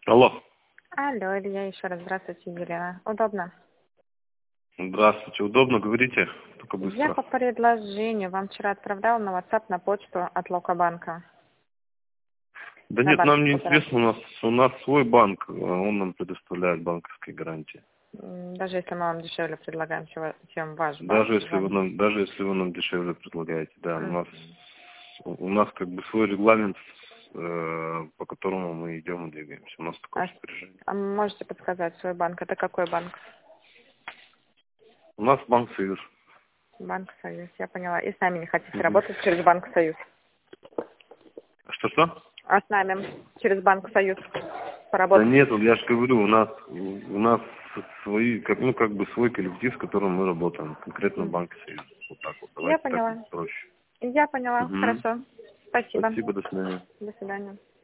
Алло. Алло, Илья, еще раз здравствуйте, Елена. Удобно? Здравствуйте. Удобно, говорите? Только быстро. Я по предложению вам вчера отправляла на WhatsApp на почту от Локобанка. Да нет, нам не интересно, у нас свой банк, он нам предоставляет банковские гарантии. Даже если мы вам дешевле предлагаем, чем ваш банк. Даже если вы нам дешевле предлагаете, да. У нас как бы свой регламент, по которому мы идем и двигаемся. У нас такое распоряжение. А можете подсказать свой банк? Это какой банк? У нас Банк Союз. Банк Союз, я поняла. И с нами не хотите работать через Банк Союз? Что-что? А с нами через Банк Союз поработать? Да нет, я же говорю, у нас свои, как бы свой коллектив, с которым мы работаем. Конкретно Банк Союз. Вот так вот. Я Давайте поняла. так проще. Я поняла. Хорошо. Спасибо. Спасибо, до свидания. До свидания.